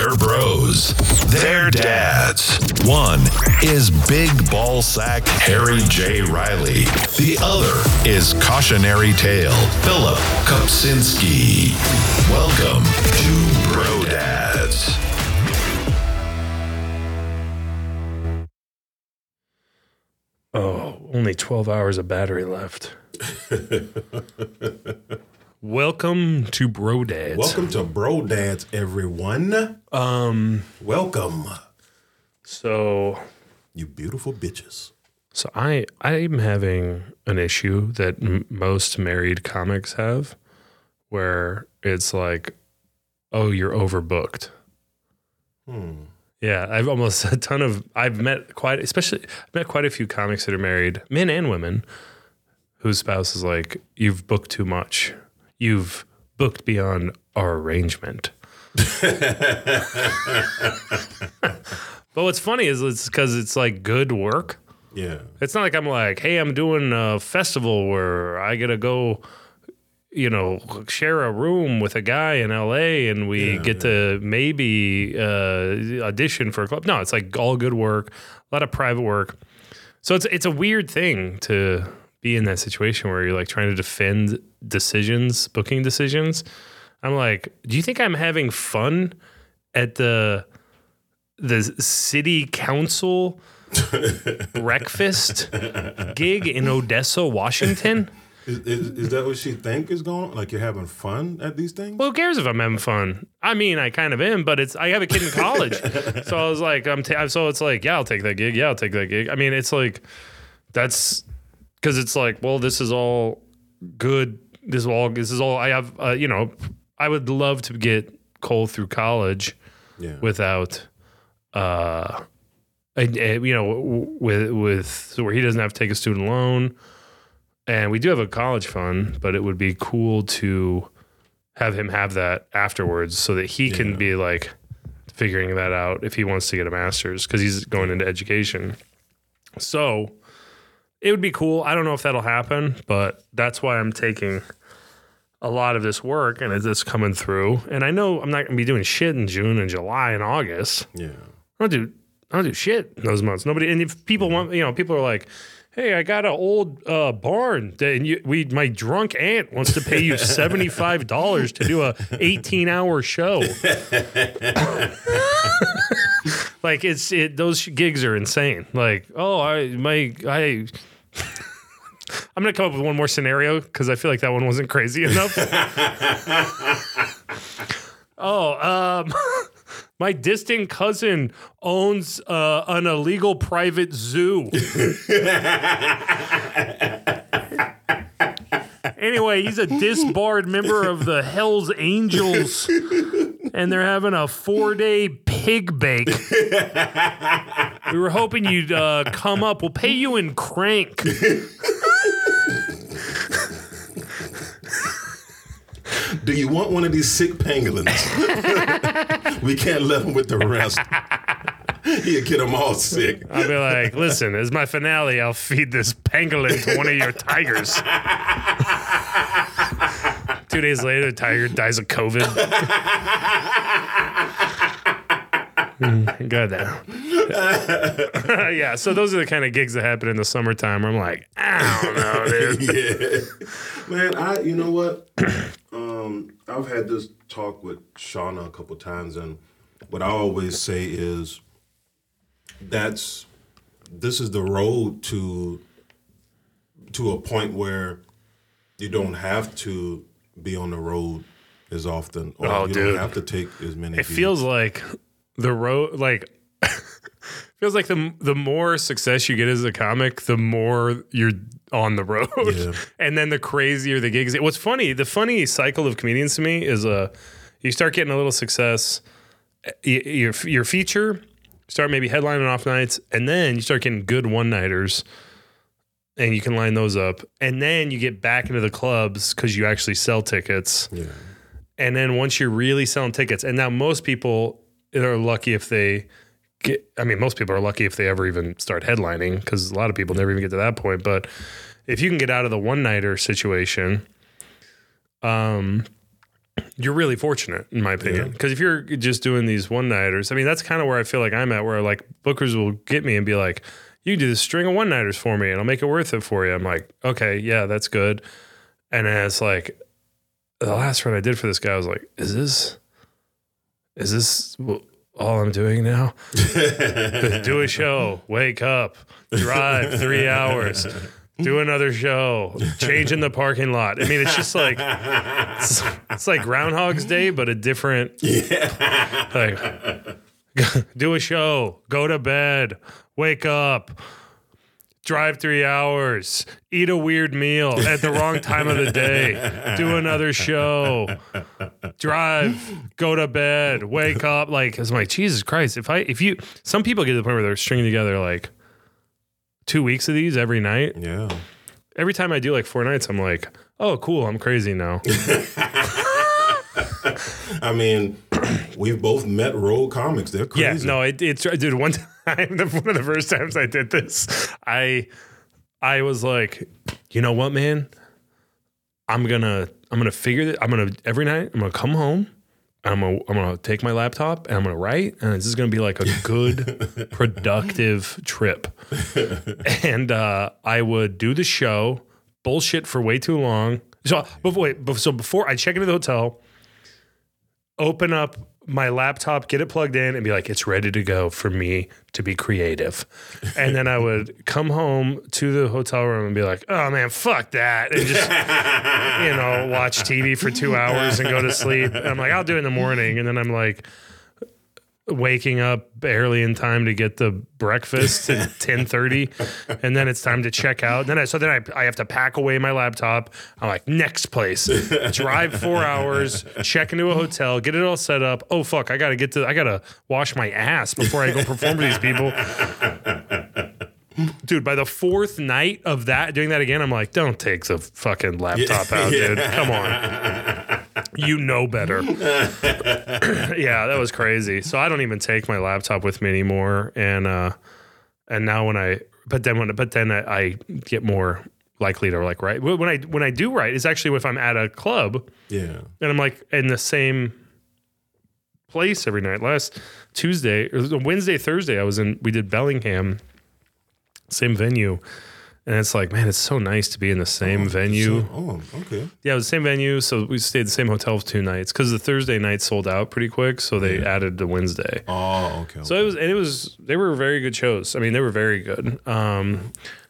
They're bros. They're dads. One is big ballsack Harry J. Riley. The other is cautionary tale Philip Kopsinski. Welcome to Bro Dads. Oh, only 12 hours of battery left. Welcome to Bro Dads. Welcome to Bro Dads, everyone. Welcome. So, you beautiful bitches. So I'm having an issue that most married comics have, where it's like, oh, you're overbooked. Yeah, I've met quite a few comics that are married, men and women, whose spouse is like, you've booked too much. You've booked beyond our arrangement. But what's funny is it's because it's like good work. Yeah. It's not like I'm like, hey, I'm doing a festival where I got to go, share a room with a guy in LA and we get to maybe audition for a club. No, it's like all good work, a lot of private work. So it's a weird thing to be in that situation where you're like trying to defend booking decisions. I'm like, do you think I'm having fun at the city council breakfast gig in Odessa, Washington? Is that what she think is going on? Like you're having fun at these things? Well, who cares if I'm having fun? I mean, I kind of am, but I have a kid in college. So I was like, so it's like, yeah, I'll take that gig. Yeah, I'll take that gig. I mean, it's like, that's because it's like, well, this is all good. This is all I have, I would love to get Cole through college without, with where he doesn't have to take a student loan. And we do have a college fund, but it would be cool to have him have that afterwards so that he can be like figuring that out if he wants to get a master's because he's going into education. So it would be cool. I don't know if that'll happen, but that's why I'm taking a lot of this work and it's coming through. And I know I'm not going to be doing shit in June and July and August. Yeah. I don't do shit in those months. Nobody, and if people want, people are like, hey, I got an old barn that my drunk aunt wants to pay you $75 to do a 18-hour show. Like those gigs are insane. Like, oh, I'm gonna come up with one more scenario because I feel like that one wasn't crazy enough. My distant cousin owns an illegal private zoo. Anyway, he's a disbarred member of the Hells Angels, and they're having a 4-day pig bake. We were hoping you'd come up. We'll pay you in crank. Do you want one of these sick pangolins? We can't let him with the rest. He'll get them all sick. I'll be like, listen, as my finale, I'll feed this pangolin to one of your tigers. 2 days later, the tiger dies of COVID. Good. Yeah, so those are the kind of gigs that happen in the summertime where I'm like, I don't know, dude. Man, you know what? I've had this talk with Shauna a couple times, and what I always say is this is the road to a point where you don't have to be on the road as often, or don't have to take as many. It feels like the road, feels like the more success you get as a comic, the more you're on the road. Yeah. And then the crazier the gigs. What's funny, the funny cycle of comedians to me is you start getting a little success, your feature, start maybe headlining off nights, and then you start getting good one-nighters, and you can line those up. And then you get back into the clubs because you actually sell tickets. Yeah. And then once you're really selling tickets, and now most people are lucky if they most people are lucky if they ever even start headlining because a lot of people never even get to that point. But if you can get out of the one-nighter situation, you're really fortunate, in my opinion. Because if you're just doing these one-nighters, I mean, that's kind of where I feel like I'm at, where like bookers will get me and be like, you can do this string of one-nighters for me and I'll make it worth it for you. I'm like, okay, yeah, that's good. And then it's like, the last run I did for this guy, I was like, is this all I'm doing now? Do a show, wake up, drive 3 hours, do another show, change in the parking lot. I mean, it's just like, it's like Groundhog's Day, but a different, like, do a show, go to bed, wake up, drive 3 hours, eat a weird meal at the wrong time of the day, do another show, drive, go to bed, wake up. Like, it's like, Jesus Christ. Some people get to the point where they're stringing together like 2 weeks of these every night. Yeah. Every time I do like 4 nights, I'm like, oh, cool. I'm crazy now. I mean, we've both met road comics. They're crazy. Yeah, no, it's dude. One time, one of the first times I did this, I was like, you know what, man? I'm gonna figure that. Every night I'm gonna come home and I'm gonna take my laptop and I'm gonna write, and this is gonna be like a good, productive trip. And I would do the show, bullshit for way too long. So before I check into the hotel, open up my laptop, get it plugged in, and be like, it's ready to go for me to be creative. And then I would come home to the hotel room and be like, oh man, fuck that. And just, watch TV for 2 hours and go to sleep. And I'm like, I'll do it in the morning. And then I'm like, waking up barely in time to get the breakfast at 10:30, and then it's time to check out. Then I have to pack away my laptop. I'm like, next place, drive 4 hours, check into a hotel, get it all set up. Oh fuck, I gotta wash my ass before I go perform for these people. Dude, by the 4th night of doing that again, I'm like, don't take the fucking laptop out, dude. Come on. You know better. Yeah, that was crazy. So I don't even take my laptop with me anymore. And now but then I get more likely to like write. When I do write, it's actually if I'm at a club. Yeah. And I'm like in the same place every night. Last Tuesday or Wednesday, Thursday, we did Bellingham, same venue. And it's like, man, it's so nice to be in the same venue. Okay. Yeah, it was the same venue. So we stayed at the same hotel for 2 nights because the Thursday night sold out pretty quick. So they added the Wednesday. Oh, okay. So they were very good shows. I mean, they were very good. And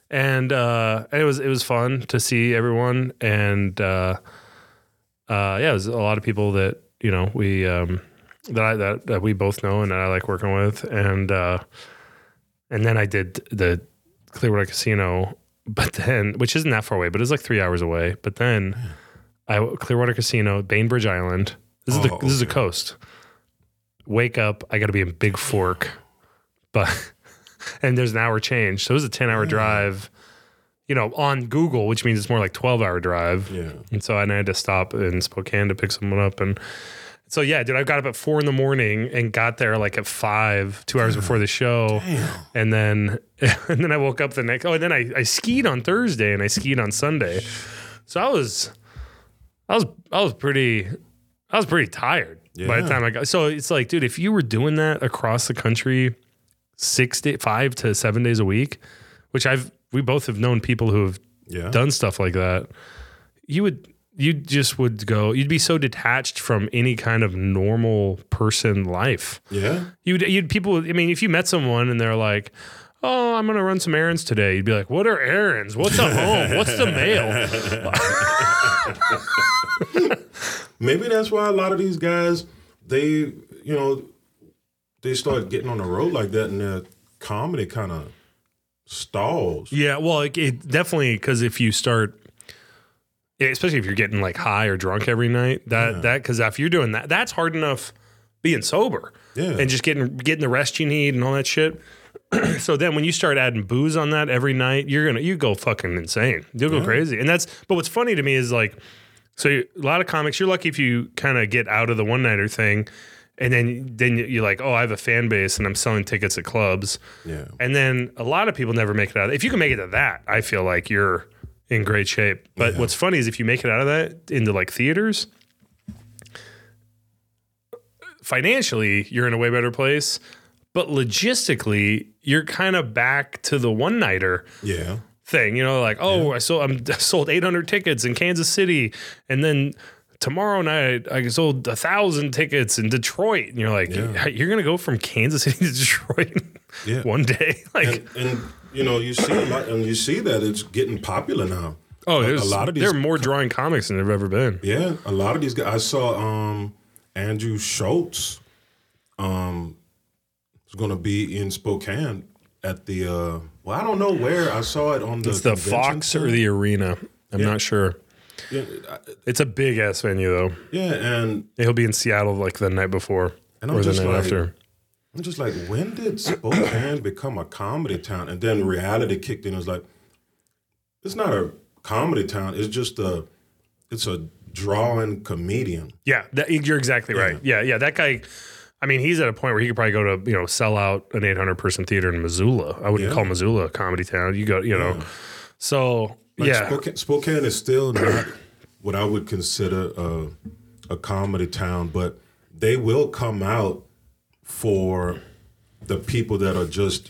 it was fun to see everyone. And it was a lot of people that, we, that we both know and that I like working with. And then I did the Clearwater Casino, but then, which isn't that far away, but it's like 3 hours away. But then Clearwater Casino, Bainbridge Island. This is the coast. Wake up, I got to be in Big Fork, and there's an hour change. So it was a 10-hour drive, on Google, which means it's more like 12-hour drive. Yeah. And so I had to stop in Spokane to pick someone up. And so, yeah, dude, I got up at 4 a.m. and got there like at 5, 2 hours before the show. Damn. And then I woke up the next, and then I skied on Thursday and I skied on Sunday. So I was pretty tired by the time I got, so it's like, dude, if you were doing that across the country 5 to 7 days a week, which we both have known people who have done stuff like that, you'd be so detached from any kind of normal person life. Yeah. If you met someone and they're like, oh, I'm going to run some errands today. You'd be like, what are errands? What's a home? What's the mail? Maybe that's why a lot of these guys, they start getting on the road like that and their comedy kind of stalls. Yeah. Well, it definitely, because if you start, especially if you're getting like high or drunk every night, because if you're doing that, that's hard enough being sober and just getting the rest you need and all that shit. So then when you start adding booze on that every night, you go fucking insane. You'll go crazy. And but what's funny to me is like, so a lot of comics, you're lucky if you kind of get out of the one-nighter thing. And then you're like, oh, I have a fan base and I'm selling tickets at clubs. Yeah. And then a lot of people never make it out. If you can make it to that, I feel like you're in great shape. But what's funny is if you make it out of that into like theaters, financially, you're in a way better place. But logistically, you're kind of back to the one-nighter thing. You know, like, I sold 800 tickets in Kansas City, and then tomorrow night I sold 1,000 tickets in Detroit. And you're like, you're going to go from Kansas City to Detroit one day? Like, and you know, you see a lot, and you see that it's getting popular now. Oh, a lot of these. There are more drawing comics than there've ever been. Yeah, a lot of these guys. I saw Andrew Schultz was going to be in Spokane at the. Well, I don't know where. I saw it on the. It's the Fox or the Arena. I'm not sure. Yeah, it's a big ass venue though. Yeah, and he'll be in Seattle like the night before or the night after. I'm just like, when did Spokane become a comedy town? And then reality kicked in. It was like, it's not a comedy town. It's just it's a drawing comedian. Yeah, you're exactly right. Yeah. That guy, I mean, he's at a point where he could probably go to, sell out an 800-person theater in Missoula. I wouldn't call Missoula a comedy town. You go, So, Spokane is still not what I would consider a comedy town, but they will come out for the people that are just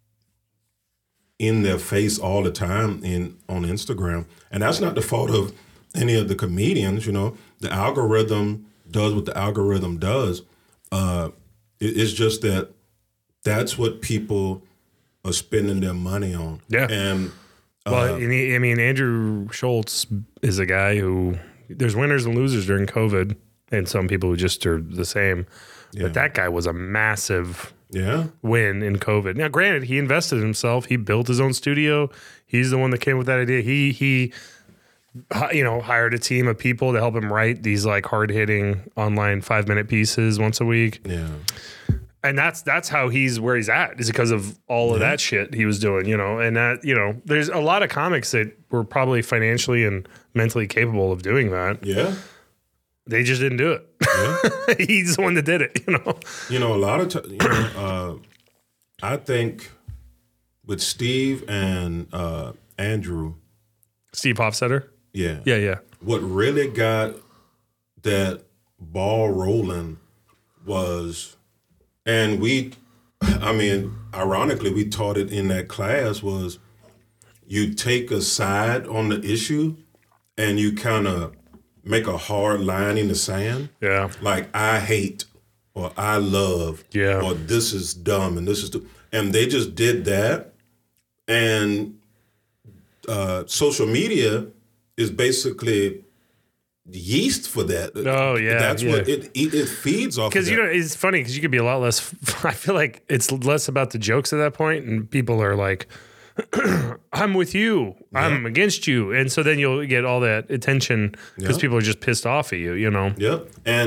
in their face all the time on Instagram. And that's not the fault of any of the comedians, The algorithm does what the algorithm does. It's just that's what people are spending their money on. Yeah. And Andrew Schultz is a guy who there's winners and losers during COVID, and some people who just are the same. Yeah. But that guy was a massive win in COVID. Now, granted, he invested in himself. He built his own studio. He's the one that came with that idea. He hired a team of people to help him write these like hard-hitting online 5-minute pieces once a week. Yeah. And that's how he's where he's at, is because of all of that shit he was doing, and that, there's a lot of comics that were probably financially and mentally capable of doing that. Yeah. They just didn't do it. Yeah. He's the one that did it, A lot of times, I think with Steve and Andrew. Steve Hofstetter? Yeah. Yeah. What really got that ball rolling was, and ironically, we taught it in that class, was you take a side on the issue and you kind of make a hard line in the sand. Yeah. Like, I hate, or I love, or this is dumb, and this is and they just did that. And social media is basically yeast for that. Oh, yeah. That's what it feeds off of. Because, it's funny because you could be a lot less, I feel like it's less about the jokes at that point, and people are like, I'm with you. Yeah. I'm against you. And so then you'll get all that attention because people are just pissed off at you, Yep. And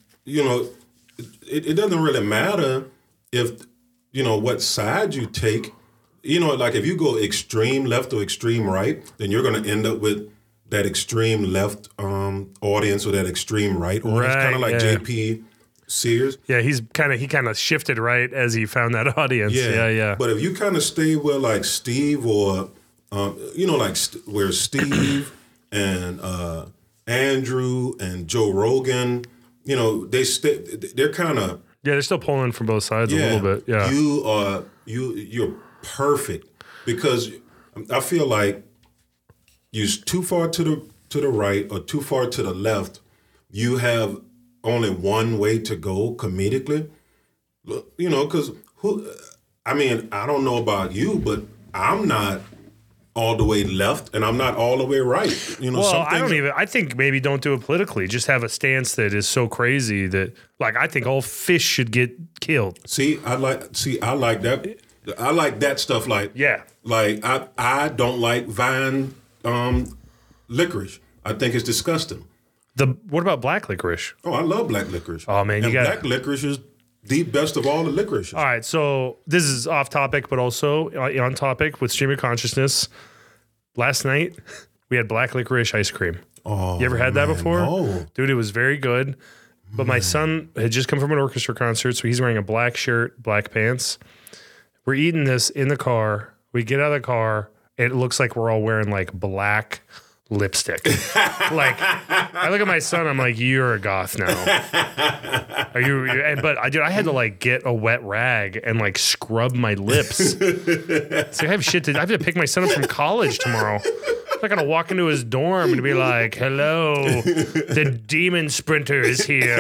it doesn't really matter if, what side you take. Like if you go extreme left or extreme right, then you're going to end up with that extreme left audience or that extreme right audience, kind of like JP Sears. Yeah, he kind of shifted right as he found that audience. Yeah. But if you kind of stay where like Steve or where Steve and Andrew and Joe Rogan, they're kind of they're still pulling from both sides a little bit. Yeah, you're perfect because I feel like you're too far to the right or too far to the left. You have only one way to go comedically, because I don't know about you, but I'm not all the way left and I'm not all the way right. I think maybe don't do it politically. Just have a stance that is so crazy that, like, I think all fish should get killed. I like that. I like that stuff. Like I don't like Vine licorice. I think it's disgusting. What about black licorice? Oh, I love black licorice. Oh man, black licorice is the best of all the licorices. All right, so this is off topic, but also on topic with stream of consciousness. Last night we had black licorice ice cream. Oh, you ever had that before? No. Dude, it was very good. But my son had just come from an orchestra concert, so he's wearing a black shirt, black pants. We're eating this in the car. We get out of the car. It looks like we're all wearing like black, lipstick. Like, I look at my son, I'm like, you're a goth now. Are you? But I had to like get a wet rag and like scrub my lips. So I have I have to pick my son up from college tomorrow. I'm not gonna walk into his dorm and be like, hello, the demon sprinter is here.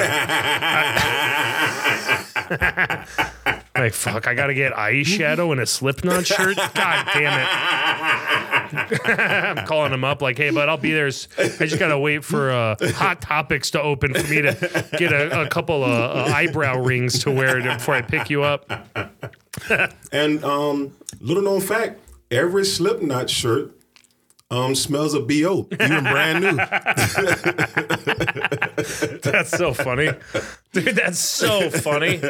Like, fuck, I gotta get eyeshadow and a Slipknot shirt? God damn it. I'm calling him up like, hey, bud, I'll be there. I just gotta wait for Hot Topics to open for me to get a couple of eyebrow rings to wear before I pick you up. And little known fact, every Slipknot shirt smells of BO, even brand new. That's so funny. Dude, that's so funny.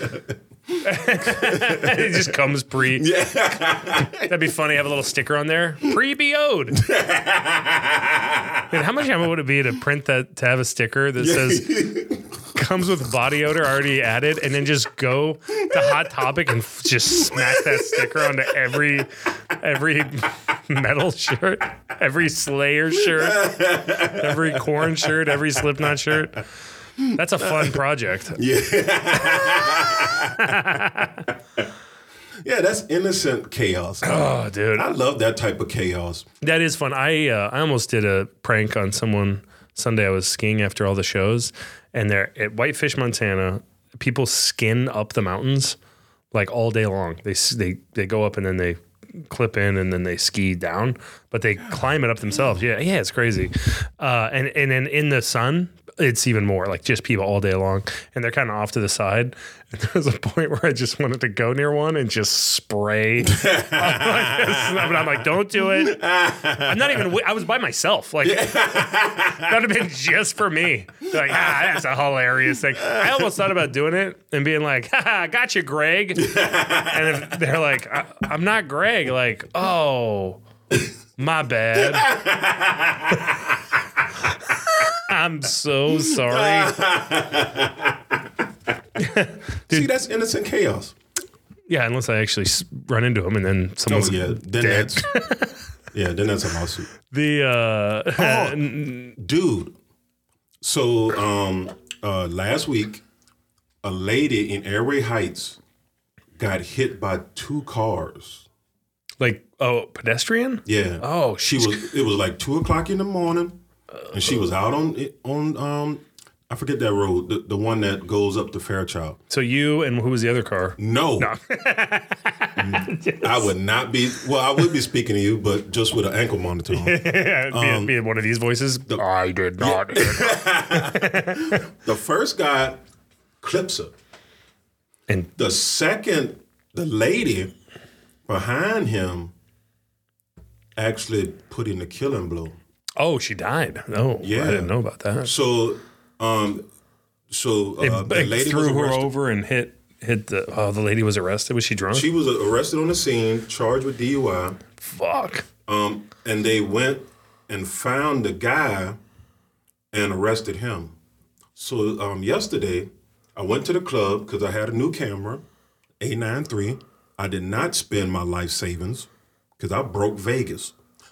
It just comes pre. Yeah. That'd be funny. Have a little sticker on there. Pre-BO'd. Man, how much time would it be to print that, to have a sticker that says comes with body odor already added, and then just go to Hot Topic and just smack that sticker onto every metal shirt, every Slayer shirt, every Korn shirt, every Slipknot shirt. That's a fun project. Yeah. Yeah, that's innocent chaos. Oh, dude. I love that type of chaos. That is fun. I almost did a prank on someone Sunday. I was skiing after all the shows, and they're at Whitefish, Montana. People skin up the mountains like all day long. They go up and then they clip in and then they ski down, but they climb it up themselves. Yeah, it's crazy. And then in the sun, it's even more like just people all day long, and they're kind of off to the side. And there was a point where I just wanted to go near one and just spray. I'm like, don't do it. I'm not even. I was by myself. Like that would have been just for me. Like, that's a hilarious thing. I almost thought about doing it and being like, "Ha, got you, Greg." And if they're like, "I'm not Greg." Like, oh, my bad. I'm so sorry. See, that's innocent chaos. Yeah, unless I actually run into him and then someone's then dead. Then that's a lawsuit. Dude. So last week, a lady in Airway Heights got hit by 2 cars. Like, pedestrian? Yeah. Oh, it was like 2:00 in the morning, and she was out on I forget that road, the one that goes up to Fairchild. So you and who was the other car? No. I would not be. Well, I would be speaking to you, but just with an ankle monitor on. Yeah, be one of these voices. I did not. The first guy clips her, and the lady behind him actually put in the killing blow. Oh, she died. Oh, yeah. I didn't know about that. So the lady threw her over and hit the. Oh, the lady was arrested. Was she drunk? She was arrested on the scene, charged with DUI. Fuck. And they went and found the guy and arrested him. So yesterday, I went to the club because I had a new camera, A9 III. I did not spend my life savings because I broke Vegas.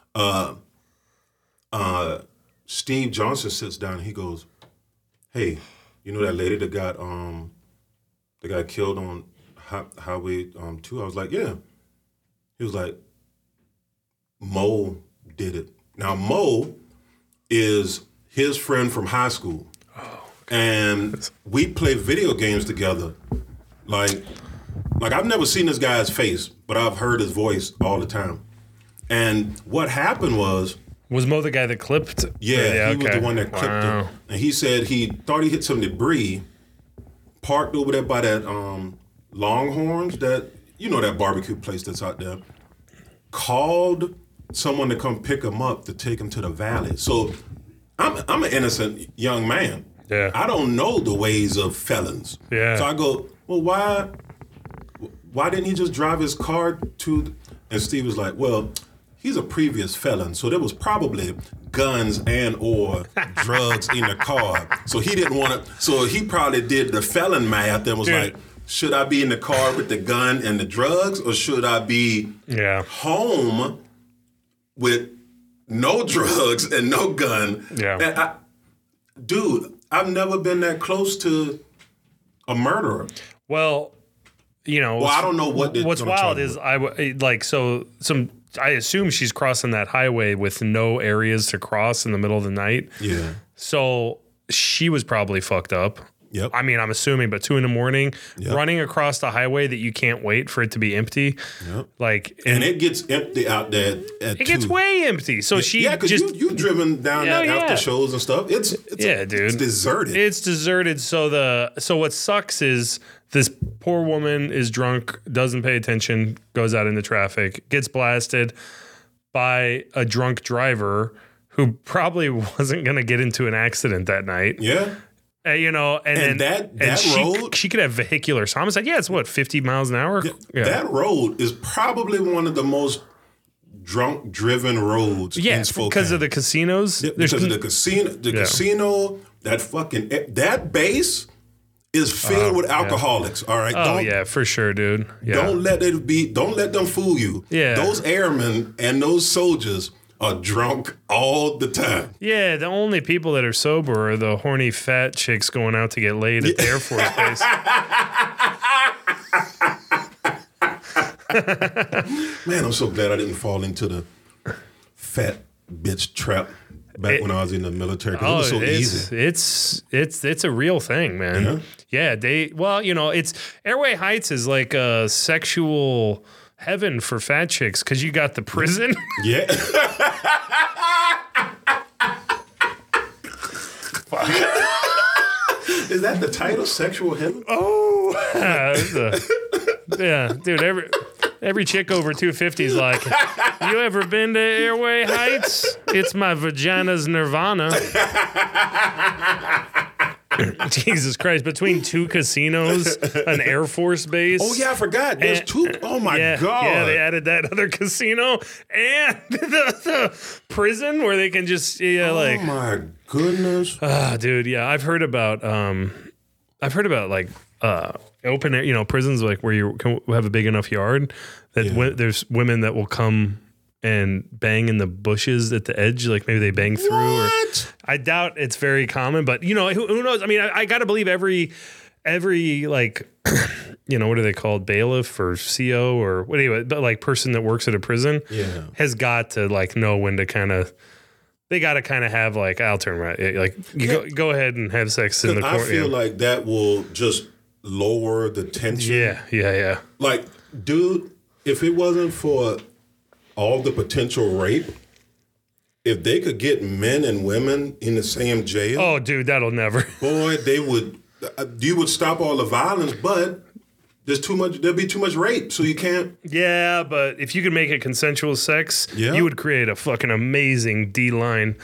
Steve Johnson sits down and he goes, "Hey, you know that lady that got killed on Highway 2?" I was like, "Yeah." He was like, "Mo did it." Now Mo is his friend from high school, and we play video games together. Like I've never seen this guy's face, but I've heard his voice all the time. And what happened was Mo the guy that clipped? Yeah, he was the one that clipped it. And he said he thought he hit some debris, parked over there by that Longhorns, that barbecue place that's out there, called someone to come pick him up to take him to the valley. So I'm an innocent young man. Yeah. I don't know the ways of felons. Yeah. So I go, well, why didn't he just drive his car to? And Steve was like, well, he's a previous felon, so there was probably guns and or drugs in the car. So he didn't want to. So he probably did the felon math and was like, should I be in the car with the gun and the drugs, or should I be home with no drugs, and no gun. Yeah. And dude, I've never been that close to a murderer. Well, you know. Well, I don't know what's wild is I assume she's crossing that highway with no areas to cross in the middle of the night. Yeah. So she was probably fucked up. Yep. I mean, I'm assuming, but 2 a.m, running across the highway that you can't wait for it to be empty. Yep. Like, and it gets empty out there at it gets way empty. So she because you've driven down that after shows and stuff. It's dude. It's deserted. It's deserted. So what sucks is this poor woman is drunk, doesn't pay attention, goes out into traffic, gets blasted by a drunk driver who probably wasn't going to get into an accident that night. Yeah. You know, and then road, she could have vehicular homicide. Yeah, it's what, 50 miles an hour? Yeah. That road is probably one of the most drunk driven roads. Yes, because of the casinos. Yeah, because of the casino, casino, that base is filled with alcoholics. All right. Oh, for sure, dude. Yeah. Don't let them fool you. Yeah. Those airmen and those soldiers are drunk all the time. Yeah, the only people that are sober are the horny fat chicks going out to get laid at the Air Force Base. Man, I'm so glad I didn't fall into the fat bitch trap back when I was in the military. It was so easy. It's a real thing, man. Yeah, it's Airway Heights is like a sexual heaven for fat chicks because you got the prison. Yeah. Is that the title, sexual heaven? Oh, yeah, dude. Every chick over 250 is like, you ever been to Airway Heights? It's my vagina's nirvana. Jesus Christ. Between 2 casinos, an Air Force base. Oh, yeah, I forgot. There's 2. Oh, my God. Yeah, they added that other casino and the prison where they can just, oh, my goodness. Dude, yeah. I've heard about like open air, prisons like where you can have a big enough yard that there's women that will come and bang in the bushes at the edge, like maybe they bang through. What? Or I doubt it's very common, but who knows? I mean, I got to believe every like, what are they called? Bailiff or CO or what? Anyway, but like person that works at a prison has got to like know when to they got to kind of have like, I'll turn right. Like go ahead and have sex in the court. I feel like that will just lower the tension. Yeah. Like, dude, if it wasn't for all the potential rape, if they could get men and women in the same jail. Oh, dude, that'll never. Boy, you would stop all the violence, but there'd be too much rape, so you can't. Yeah, but if you could make it consensual sex, you would create a fucking amazing D-line.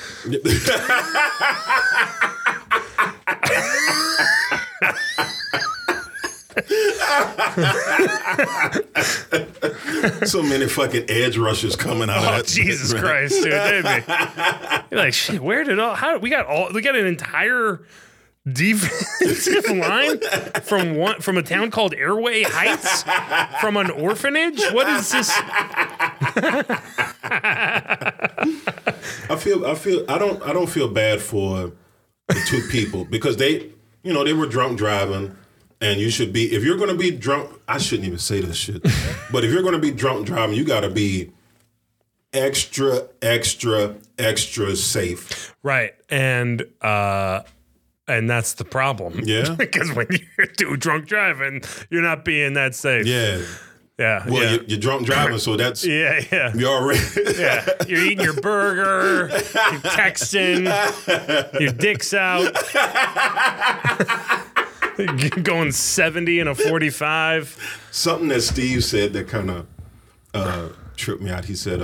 So many fucking edge rushers coming out of that. Jesus Christ, dude. You're like, shit, we got an entire defensive line from a town called Airway Heights, from an orphanage. What is this? I don't feel bad for the 2 people because they were drunk driving. And you should be, if you're going to be drunk, I shouldn't even say this shit, but if you're going to be drunk driving, you got to be extra, extra, extra safe. Right. And that's the problem. Yeah. Because when you're doing drunk driving, you're not being that safe. Yeah. Yeah. Well, you're drunk driving, so that's. Yeah. You're already. Yeah. You're eating your burger, you're texting, your dick's out. Going 70 in a 45. Something that Steve said that kind of tripped me out. He said,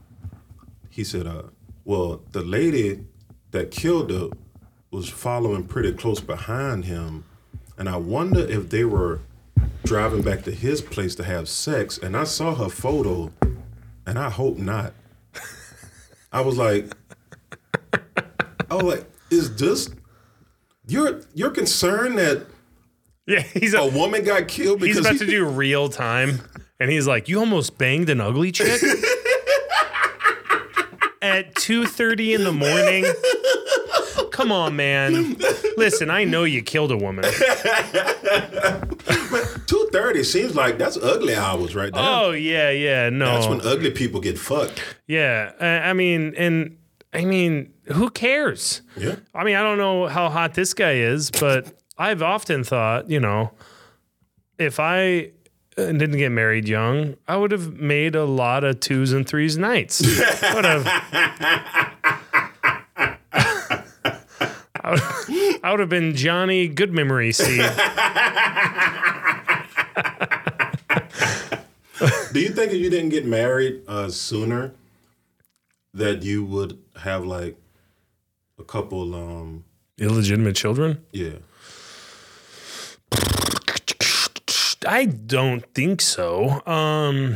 well, the lady that killed her was following pretty close behind him, and I wonder if they were driving back to his place to have sex, and I saw her photo, and I hope not. I was like, is this, you're concerned that he's a woman got killed because he's about to do real time, and he's like, you almost banged an ugly chick? at 2:30 in the morning. Come on, man. Listen, I know you killed a woman. 2:30 seems like that's ugly hours right there. Oh, yeah, no. That's when ugly people get fucked. Yeah, I mean, who cares? Yeah. I mean, I don't know how hot this guy is, but I've often thought, if I didn't get married young, I would have made a lot of 2s and 3s nights. I would have been Johnny Good Memory Seed. Do you think if you didn't get married sooner, that you would have like a couple Illegitimate children? Yeah. I don't think so. I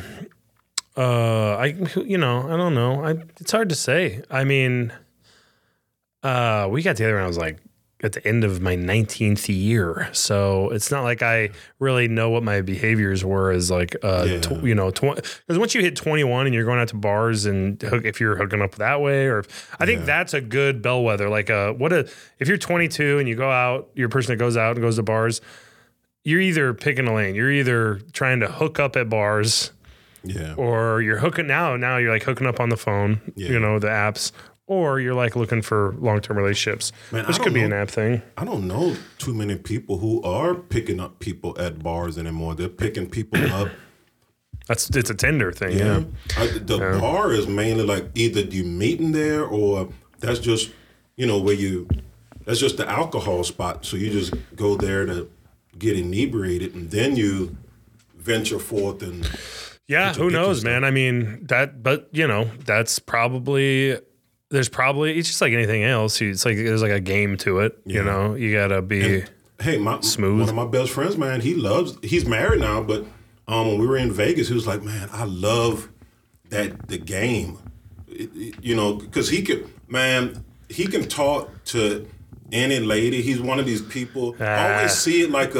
don't know. It's hard to say. I mean, we got together when I was like at the end of my 19th year. So it's not like I really know what my behaviors were as like, because once you hit 21 and you're going out to bars and if you're hooking up that way, or I think that's a good bellwether. Like, if you're 22 and you go out, you're a person that goes out and goes to bars, you're either picking a lane. You're either trying to hook up at bars, or you're hooking now you're like hooking up on the phone, the apps, or you're like looking for long-term relationships, which could be an app thing. I don't know too many people who are picking up people at bars anymore. They're picking people up. It's a Tinder thing. The bar is mainly like either you meeting there or that's just, that's just the alcohol spot. So you just go there to get inebriated and then you venture forth and. Yeah, who knows, man? I mean, that's probably. There's probably, it's just like anything else. It's like there's like a game to it. You gotta be smooth. One of my best friends, man, he's married now, but when we were in Vegas, he was like, man, I love the game. Because he can talk to any lady. He's one of these people. I always see it like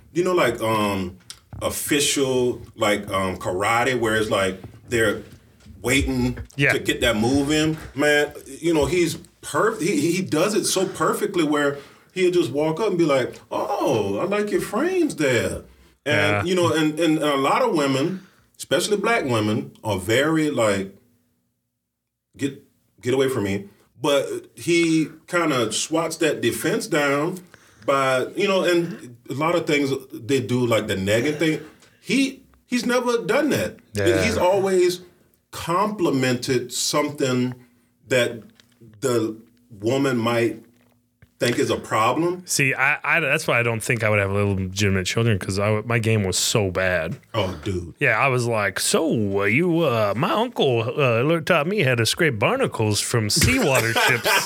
official karate, where it's like they're waiting to get that move in. Man, he's perfect. He does it so perfectly where he'll just walk up and be like, oh, I like your frames there. And, and a lot of women, especially black women, are very like, get away from me. But he kind of swats that defense down by, and a lot of things they do, like the negging thing. He's never done that. Yeah. He's always complimented something that the woman might think is a problem. See, I that's why I don't think I would have legitimate children, because my game was so bad. Oh, dude. Yeah, I was like, my uncle taught me how to scrape barnacles from seawater ships.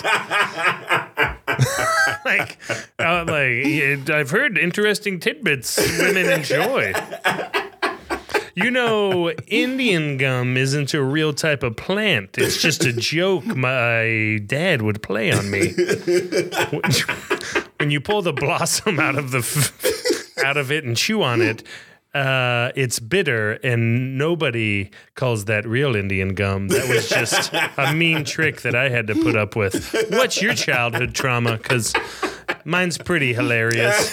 I've heard interesting tidbits women enjoy. Indian gum isn't a real type of plant. It's just a joke my dad would play on me. When you pull the blossom out of it and chew on it, it's bitter, and nobody calls that real Indian gum. That was just a mean trick that I had to put up with. What's your childhood trauma? Because mine's pretty hilarious.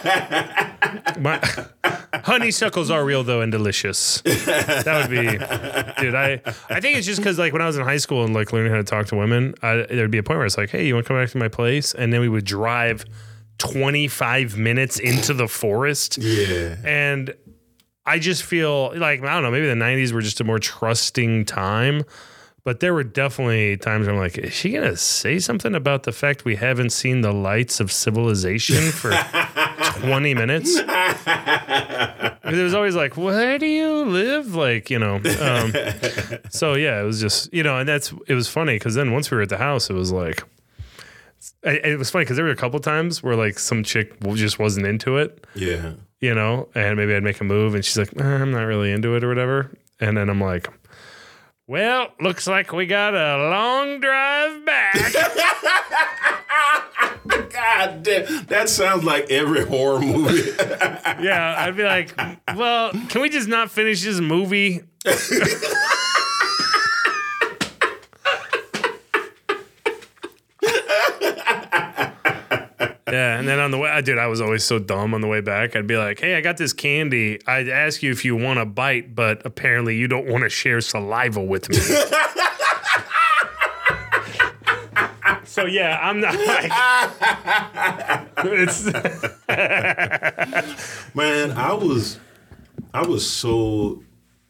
Honeysuckles are real, though, and delicious. That would be, dude. I think it's just because, like, when I was in high school and like learning how to talk to women, there'd be a point where it's like, hey, you want to come back to my place? And then we would drive 25 minutes into the forest. Yeah. And I just feel like, I don't know, maybe the 90s were just a more trusting time. But there were definitely times where I'm like, is she going to say something about the fact we haven't seen the lights of civilization for 20 minutes? It was always like, where do you live? Like, so yeah, it was just, and it was funny because then once we were at the house, it was like, it was funny because there were a couple times where like some chick just wasn't into it. Yeah. And maybe I'd make a move and she's like, I'm not really into it or whatever. And then I'm like, well, looks like we got a long drive back. God damn, that sounds like every horror movie. Yeah, I'd be like, well, can we just not finish this movie? Yeah, and then on the way, I was always so dumb on the way back. I'd be like, "Hey, I got this candy. I'd ask you if you want a bite, but apparently you don't want to share saliva with me." So yeah, I'm not like it's. Man, I was so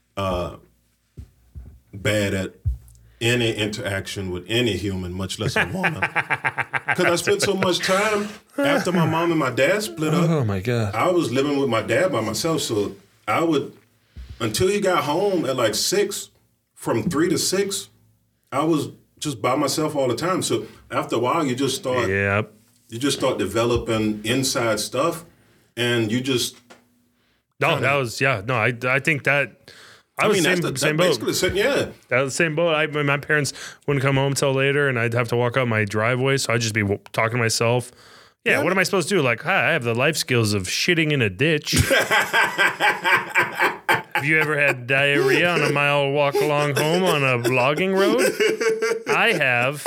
bad at any interaction with any human, much less a woman. Because I spent so much time after my mom and my dad split up. Oh my God. I was living with my dad by myself, so I would, until he got home at like 6, from 3 to 6, I was just by myself all the time. So after a while, you just start developing inside stuff, and you just. No, that was No, I think that. I was same boat. Yeah. That was the same boat. My parents wouldn't come home till later, and I'd have to walk out my driveway, so I'd just be talking to myself. Yeah, what am I supposed to do? Like, hi, I have the life skills of shitting in a ditch. Have you ever had diarrhea on a mile walk along home on a logging road? I have.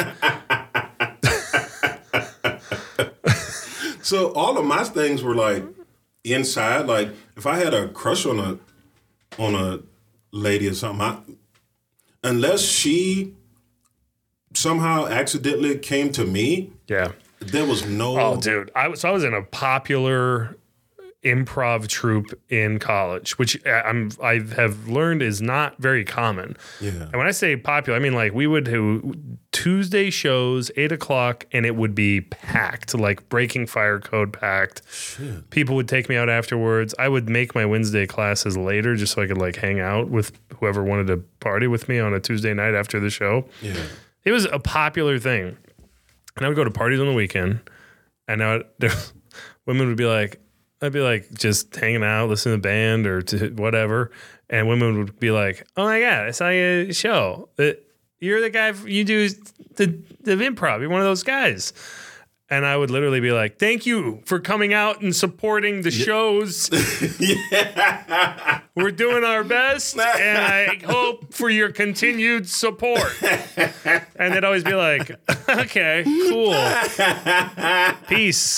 So all of my things were like inside. Like if I had a crush on a lady or something, unless she somehow accidentally came to me, there was no. Oh, dude, I was in a popular improv troupe in college, which I have learned is not very common. Yeah. And when I say popular, I mean like we would do Tuesday shows, 8:00, and it would be packed, like Breaking Fire Code packed. Shit. People would take me out afterwards. I would make my Wednesday classes later just so I could like hang out with whoever wanted to party with me on a Tuesday night after the show. Yeah. It was a popular thing. And I would go to parties on the weekend, and women would be like, I'd be like just hanging out, listening to the band or to whatever, and women would be like, "Oh my God, I saw your show. You're the guy. You do the improv. You're one of those guys." And I would literally be like, "Thank you for coming out and supporting the shows. Yeah. We're doing our best, and I hope for your continued support." And they'd always be like, "Okay, cool. Peace."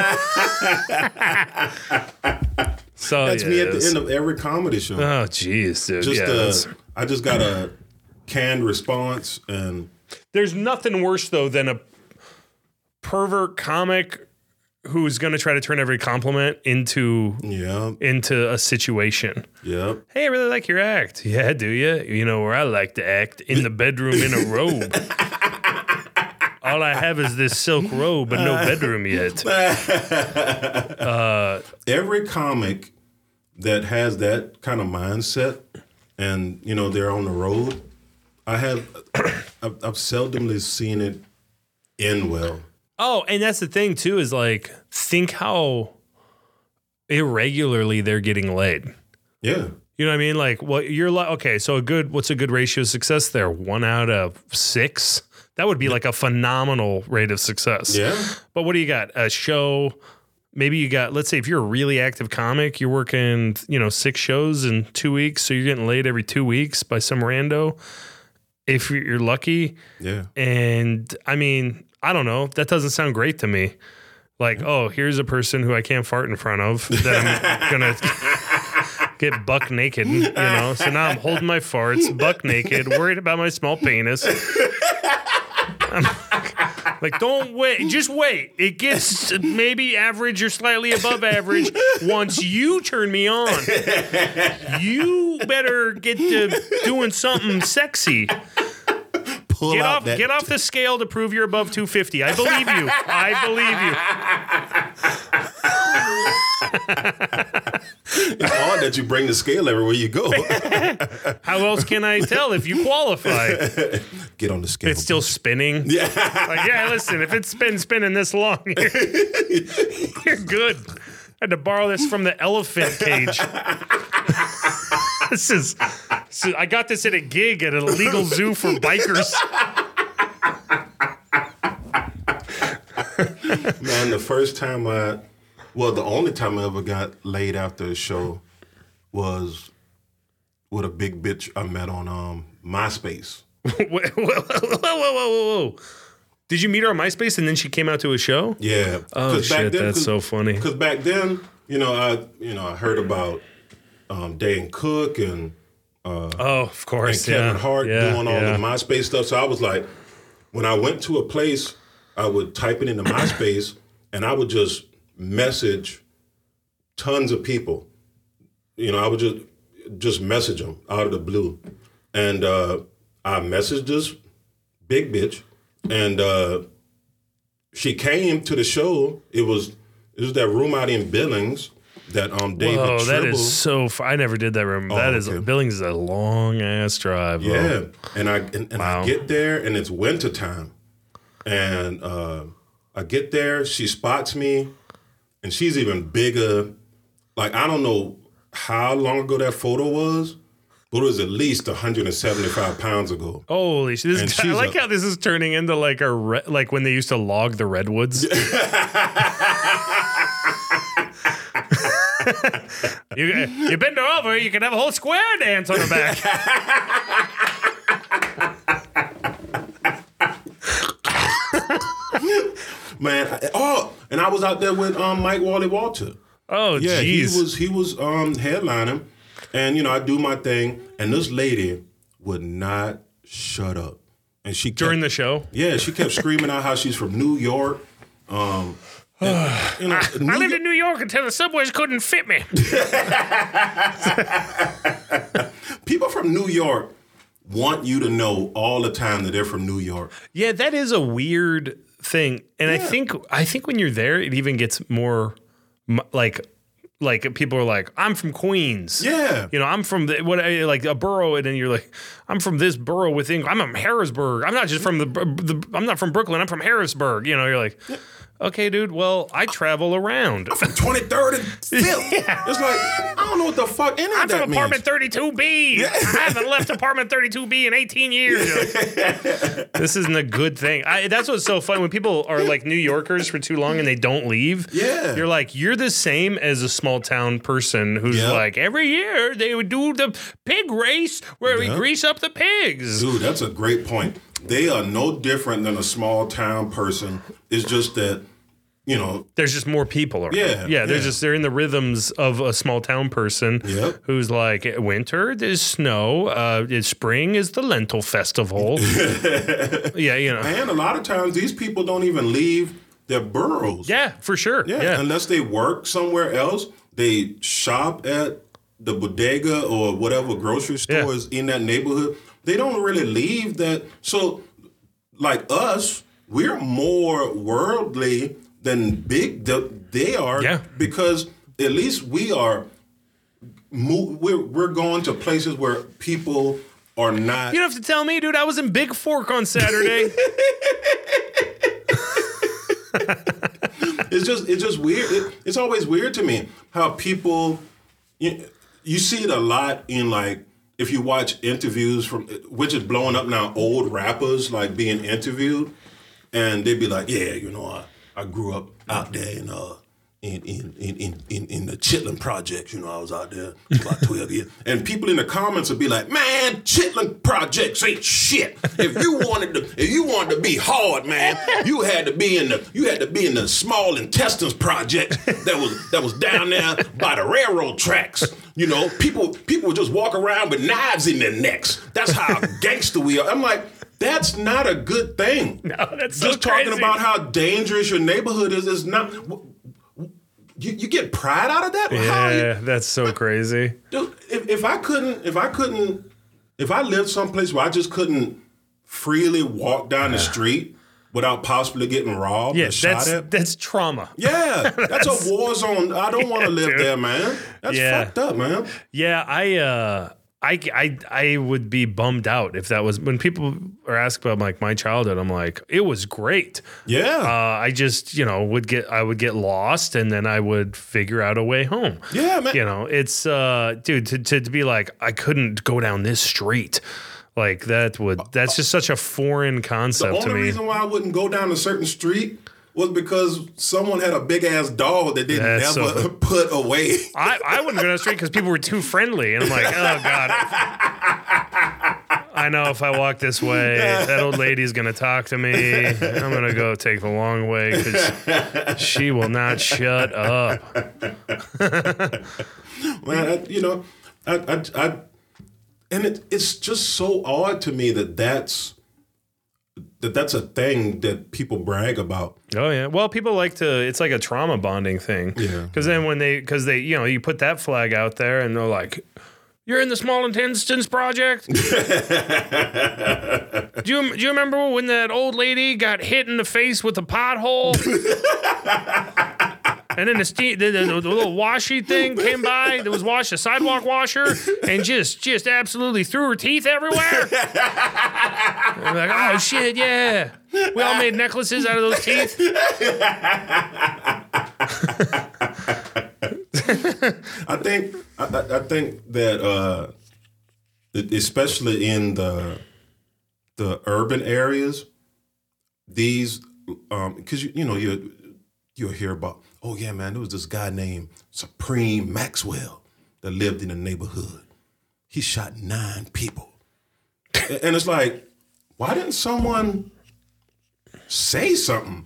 So That's me at the end of every comedy show. Oh, jeez, dude. I just got a canned response, and there's nothing worse though than a pervert comic who's going to try to turn every compliment into a situation. Yeah. Hey, I really like your act. Yeah, do you? You know where I like to act? In the bedroom in a robe. All I have is this silk robe and no bedroom yet. Every comic that has that kind of mindset and, they're on the road, I've seldomly seen it end well. Oh, and that's the thing too, is like, think how irregularly they're getting laid. Yeah. You know what I mean? Like, you're like, okay, so what's a good ratio of success there? 1 out of 6? That would be like a phenomenal rate of success. Yeah. But what do you got? A show, maybe you got, let's say if you're a really active comic, you're working, 6 shows in 2 weeks. So you're getting laid every 2 weeks by some rando. If you're lucky. Yeah. And I mean, I don't know. That doesn't sound great to me. Like, oh, here's a person who I can't fart in front of that I'm going to get buck naked, So now I'm holding my farts, buck naked, worried about my small penis. I'm like, don't wait. Just wait. It gets maybe average or slightly above average once you turn me on. You better get to doing something sexy. Get off the scale to prove you're above 250. I believe you. It's odd that you bring the scale everywhere you go. How else can I tell if you qualify? Get on the scale. It's still spinning. Yeah. Like, yeah, listen, if it's been spinning this long, you're good. I had to borrow this from the elephant cage. I got this at a gig at an illegal zoo for bikers. Man, the first time the only time I ever got laid after a show was with a big bitch I met on MySpace. Whoa. Did you meet her on MySpace and then she came out to a show? Yeah. Oh shit, that's so funny. Because back then, I heard about Dane Cook and of course, and Kevin Hart doing all the MySpace stuff. So I was like, when I went to a place, I would type it into MySpace and I would just message tons of people. I would just message them out of the blue. And I messaged this big bitch, and she came to the show. It was that room out in Billings that David Tribble. That is so I never did that room. Billings is a long ass drive. Yeah. And I get there and it's winter time. And I get there, she spots me, and she's even bigger. Like, I don't know how long ago that photo was, but it was at least 175 pounds ago. Holy shit. I like how this is turning into like like when they used to log the redwoods. You bend her over, you can have a whole square dance on her back. Man, and I was out there with Mike Wally Walter. Oh, yeah, geez. he was headlining, and I do my thing, and this lady would not shut up, and she kept, during the show. Yeah, she kept screaming out how she's from New York. I lived in New York until the subways couldn't fit me. People from New York want you to know all the time that they're from New York. Yeah, that is a weird thing, and I think when you're there, it even gets more like people are like, I'm from Queens. Yeah, I'm from like a borough, and then you're like, I'm from this borough within. I'm from Harrisburg. I'm not just from I'm not from Brooklyn. I'm from Harrisburg. You're like. Okay, dude, well, I travel around. I'm from 23rd and 5th. Yeah. It's like, I don't know what the fuck any of that means. I'm from apartment 32B. Yeah. I haven't left apartment 32B in 18 years. This isn't a good thing. That's what's so funny. When people are like New Yorkers for too long and they don't leave, you're like, you're the same as a small town person who's like, every year they would do the pig race where we grease up the pigs. Dude, that's a great point. They are no different than a small town person. It's just that, there's just more people around. Yeah. They're in the rhythms of a small town person who's like, winter, there's snow. Spring is the lentil festival. And a lot of times these people don't even leave their boroughs. Yeah, for sure. Yeah. Unless they work somewhere else, they shop at the bodega or whatever grocery store is in that neighborhood. They don't really leave that. So, like us, we're more worldly than they are because at least we are. We're going to places where people are not. You don't have to tell me, dude. I was in Big Fork on Saturday. It's just weird. It's always weird to me how people. You see it a lot in like. If you watch interviews which is blowing up now, old rappers like being interviewed, and they'd be like, "Yeah, I grew up out there in the Chitlin Projects. I was out there about 12 years." And people in the comments would be like, "Man, Chitlin Projects ain't shit. If you wanted to be hard, man, you had to be in the small intestines project that was down there by the railroad tracks." People would just walk around with knives in their necks. That's how gangster we are. I'm like, that's not a good thing. No, that's just so talking crazy. about how dangerous your neighborhood is not. You get pride out of that? Yeah, that's so crazy. Dude, if I lived someplace where I just couldn't freely walk down the street without possibly getting robbed or shot at. That's trauma. Yeah, that's a war zone. I don't want to live there, man. That's fucked up, man. Yeah, I would be bummed out if that was when people are asked about like my childhood. I'm like, it was great. Yeah, I just would get lost and then I would figure out a way home. Yeah, man. It's dude to be like I couldn't go down this street. Like that's just such a foreign concept to me. The only reason why I wouldn't go down a certain street was because someone had a big ass dog that didn't never put away. I wouldn't go down the street because people were too friendly, and I'm like, oh god. I know if I walk this way, that old lady's going to talk to me. I'm going to go take the long way because she will not shut up. Man, and it's just so odd to me that's a thing that people brag about. Oh yeah. Well, people like to. It's like a trauma bonding thing. Yeah. Because then because they, you put that flag out there, and they're like, "You're in the Small Intestines Project." Do you remember when that old lady got hit in the face with a pothole? And then the little washy thing came by. There was a sidewalk washer, and just absolutely threw her teeth everywhere. I'm like, oh shit, yeah. We all made necklaces out of those teeth. I think that especially in the urban areas, these because you'll hear about, oh yeah, man, there was this guy named Supreme Maxwell that lived in the neighborhood. He shot 9 people. And it's like, why didn't someone say something?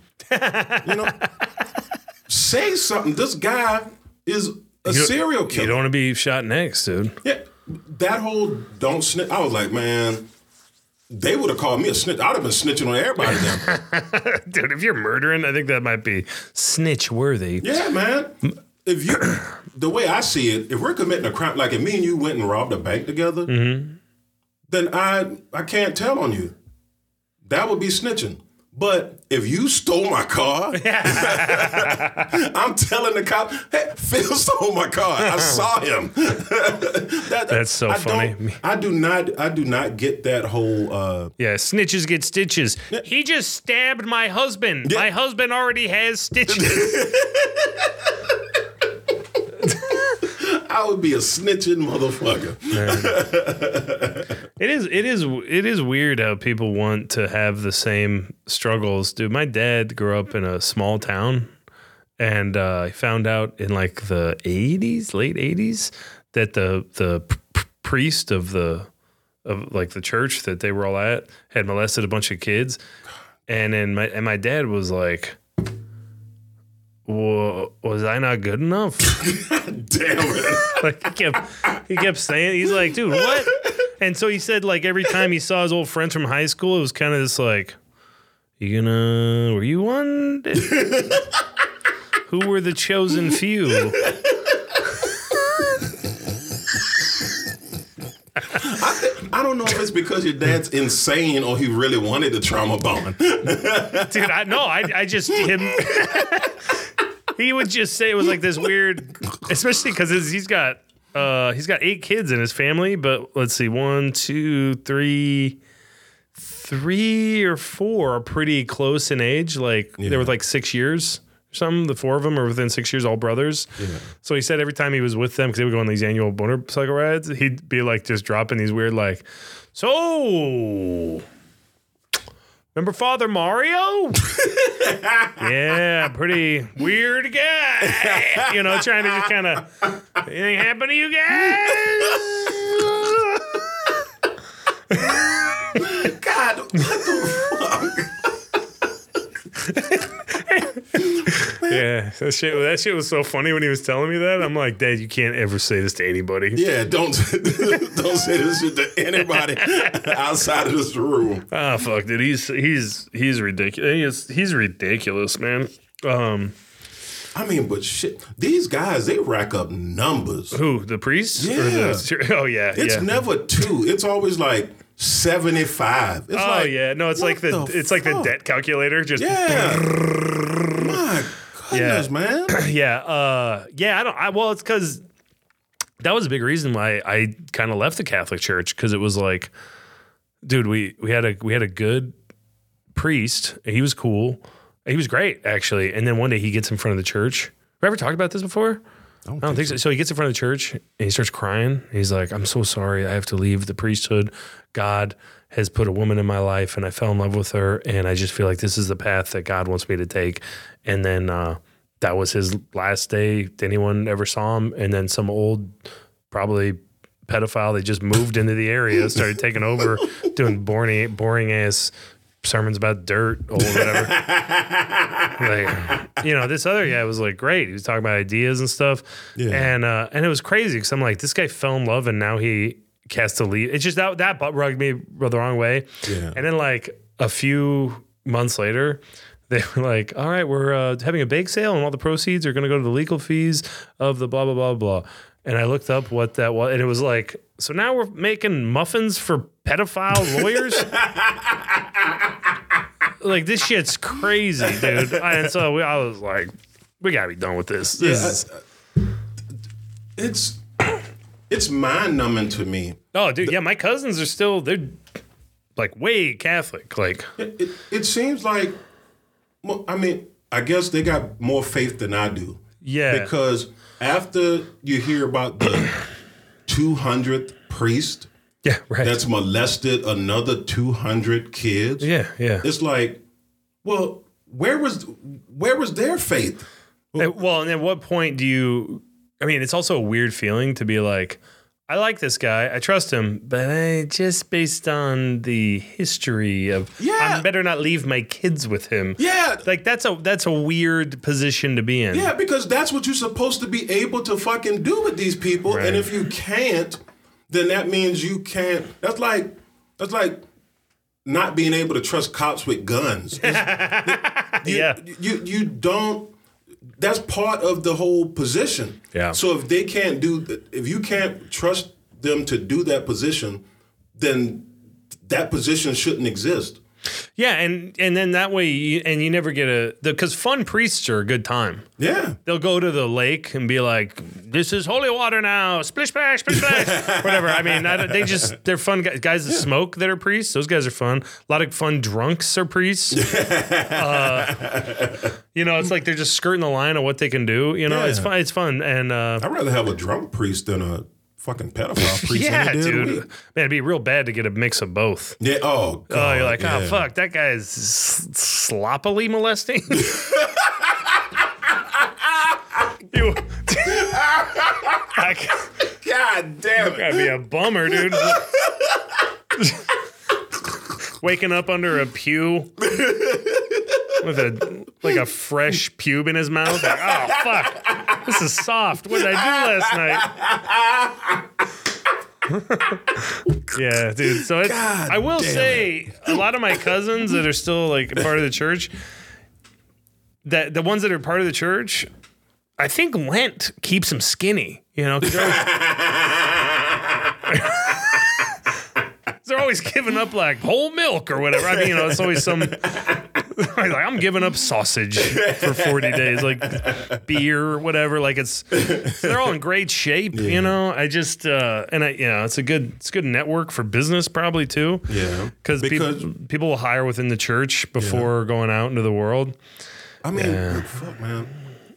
Say something. This guy is a serial killer. You don't want to be shot next, dude. Yeah, that whole don't snitch. I was like, man, they would have called me a snitch. I'd have been snitching on everybody then. Dude, if you're murdering, I think that might be snitch worthy. Yeah, man. The way I see it, if we're committing a crime, like if me and you went and robbed a bank together, then I can't tell on you. That would be snitching. But if you stole my car, I'm telling the cop, hey, Phil stole my car. I saw him. That's so funny. I do not get that whole snitches get stitches. He just stabbed my husband. Yeah. My husband already has stitches. I would be a snitching motherfucker. It is weird how people want to have the same struggles. Dude, my dad grew up in a small town, and I found out in like the late 80s, that the priest of the church that they were all at had molested a bunch of kids, and then my dad was like, well, was I not good enough? Damn it. Like he kept saying, he's like, dude, what? And so he said, like, every time he saw his old friends from high school, it was kind of this like, were you one? Who were the chosen few? I don't know if it's because your dad's insane or he really wanted the trauma bond. Dude, I just him. He would just say it was like this weird, especially because he's got 8 kids in his family, but let's see, 1, 2, 3 or 4 are pretty close in age. Like they were like 6 years or something. The 4 of them are within 6 years, all brothers. Yeah. So he said every time he was with them, because they would go on these annual motorcycle rides, he'd be like just dropping these weird like, so remember Father Mario? Yeah, pretty weird guy. Trying to just kind of, anything happen to you guys? God, what the fuck? Yeah, that shit was so funny when he was telling me that. I'm like, Dad, you can't ever say this to anybody. Yeah, don't say this shit to anybody outside of this room. Ah, fuck, dude, he's ridiculous. He's ridiculous, man. I mean, but shit, these guys, they rack up numbers. Who, the priests? Yeah. Oh yeah, it's never 2. It's always like 75. It's it's like the debt calculator. Just my goodness, man. It's because that was a big reason why I kind of left the Catholic Church, because it was like, dude, we had a good priest. He was cool. He was great, actually. And then one day he gets in front of the church. Have I ever talked about this before? I don't think so. So he gets in front of the church and he starts crying. He's like, I'm so sorry. I have to leave the priesthood. God has put a woman in my life and I fell in love with her. And I just feel like this is the path that God wants me to take. And then that was his last day anyone ever saw him. And then some old, probably pedophile. They just moved into the area, started taking over, doing boring ass sermons about dirt or whatever. Like, this other guy was like great. He was talking about ideas and stuff. Yeah. And it was crazy because I'm like, this guy fell in love and now he cast a lead. It's just that rubbed me the wrong way. Yeah. And then like a few months later, they were like, all right, we're having a bake sale and all the proceeds are going to go to the legal fees of the blah, blah, blah, blah. And I looked up what that was, and it was like, so now we're making muffins for pedophile lawyers? Like, this shit's crazy, dude. And so I was like, we got to be done with this. It's mind-numbing to me. Oh, dude, yeah, my cousins are still, they're like way Catholic. Like, it seems like, well, I mean, I guess they got more faith than I do. Yeah. Because after you hear about the 200th priest that's molested another 200 kids. Yeah. It's like, well, where was their faith? Well, and at what point it's also a weird feeling to be like, I like this guy, I trust him, but just based on the history of, I better not leave my kids with him. Yeah. Like, that's a weird position to be in. Yeah, because that's what you're supposed to be able to fucking do with these people. Right. And if you can't, then that means you can't. That's like not being able to trust cops with guns. You don't. That's part of the whole position. Yeah. So if if you can't trust them to do that position, then that position shouldn't exist. Yeah, and then that way, you never get because fun priests are a good time. Yeah. They'll go to the lake and be like, this is holy water now, splish splash, splish splash, whatever. I mean, they're fun guys. Guys that smoke that are priests, those guys are fun. A lot of fun drunks are priests. It's like they're just skirting the line of what they can do. It's fun. It's fun. And I'd rather have a drunk priest than a fucking pedophile priest. Yeah, dude. Man, it'd be real bad to get a mix of both. Yeah. Oh, God. Oh, you're like, oh, fuck, that guy's sloppily molesting. God damn it. Gotta be a bummer, dude. Waking up under a pew with a fresh pube in his mouth. Like, oh, fuck. This is soft. What did I do last night? Yeah, dude. So I will say, a lot of my cousins that are still like part of the church, that the ones that are part of the church, I think Lent keeps them skinny. Because they're always giving up like whole milk or whatever. I mean, it's always some like, I'm giving up sausage for 40 days, like beer or whatever. Like they're all in great shape. I just it's a good network for business probably too. Yeah, because people will hire within the church before going out into the world. I mean, fuck, man.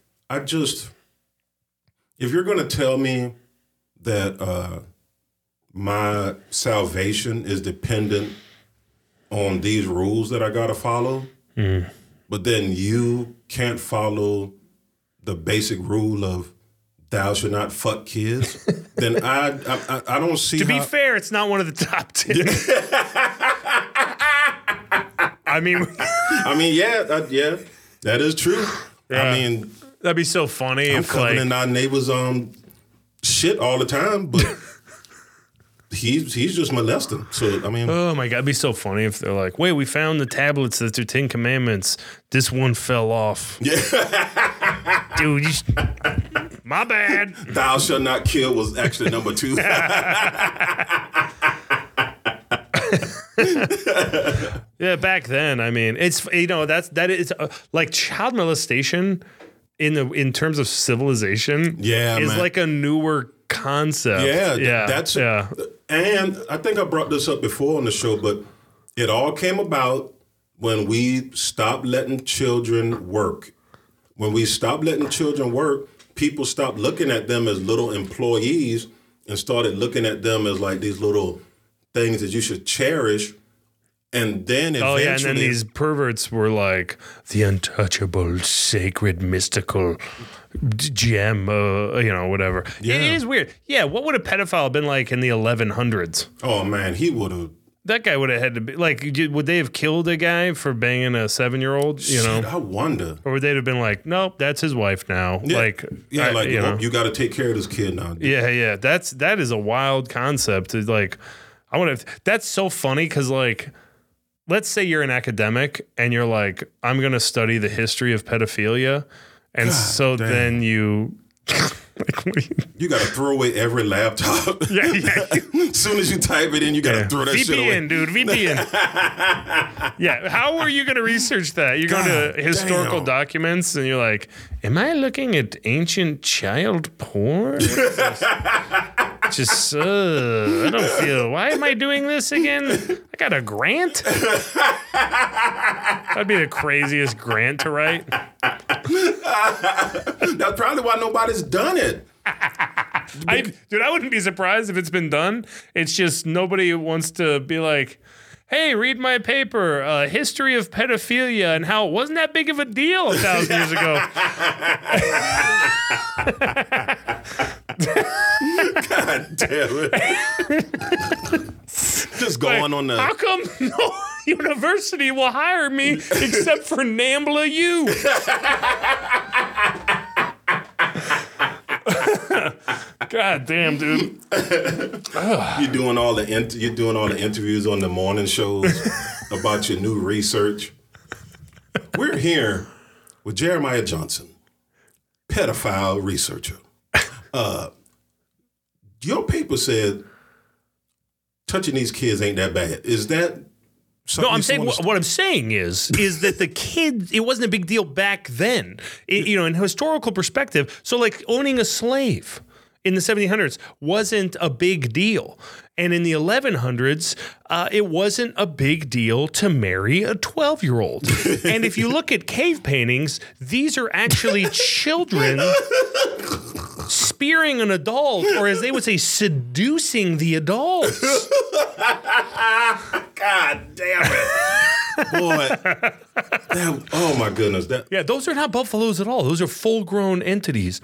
If you're going to tell me that my salvation is dependent on these rules that I got to follow, but then you can't follow the basic rule of thou shalt not fuck kids, then I don't see. To be fair, it's not one of the top 10. I mean, yeah, that is true. Yeah. I mean, that'd be so funny I'm if covering in our neighbors' shit all the time, but he's just molesting. So I mean, oh my God, it'd be so funny if they're like, "Wait, we found the tablets that are 10 Commandments. This one fell off." Yeah, dude, my bad. Thou shalt not kill was actually number 2. Yeah, back then, I mean, it's that is like child molestation in terms of civilization. Yeah, is man. like a newer concept. Yeah. And I think I brought this up before on the show, but it all came about when we stopped letting children work. When we stopped letting children work, people stopped looking at them as little employees and started looking at them as like these little things that you should cherish. And then eventually, Oh yeah, and then these perverts were like the untouchable, sacred, mystical gem, whatever. Yeah. It is weird. Yeah, what would a pedophile have been like in the 1100s? oh man, he would have. That guy would have had to be like, would they have killed a guy for banging a 7-year-old? You know, I wonder. or would they have been like, nope, that's his wife now? Yeah. Like, You got to take care of this kid now. Yeah. That is a wild concept. It's like, I want to. That's so funny because like, let's say you're an academic and you're like, I'm going to study the history of pedophilia, and God damn. then you. Like, what do You got to throw away every laptop. yeah. As soon as you type it in, you got to throw that shit away. VPN, dude, VPN. Yeah, how are you going to research that? You're going to historical damn. documents and you're like, am I looking at ancient child porn? Just, I don't feel, why am I doing this again? I got a grant? That'd be the craziest grant to write. That's probably why nobody's done it. I wouldn't be surprised if it's been done. It's just nobody wants to be like, hey, read my paper, History of Pedophilia and how it wasn't that big of a deal 1,000 years ago. God damn it. Just going on the... How come no university will hire me except for NAMBLA U? God damn, dude. You're doing all the interviews on the morning shows about your new research. We're here with Jeremiah Johnson, pedophile researcher. Your paper said touching these kids ain't that bad. Is that something? No, I'm saying what I'm saying is that the kid, it wasn't a big deal back then. In historical perspective. So like owning a slave in the 1700s wasn't a big deal. And in the 1100s, it wasn't a big deal to marry a 12-year-old. And if you look at cave paintings, these are actually children spearing an adult, or as they would say, seducing the adults. God damn it. Boy. Oh my goodness. Yeah, those are not buffaloes at all. Those are full-grown entities.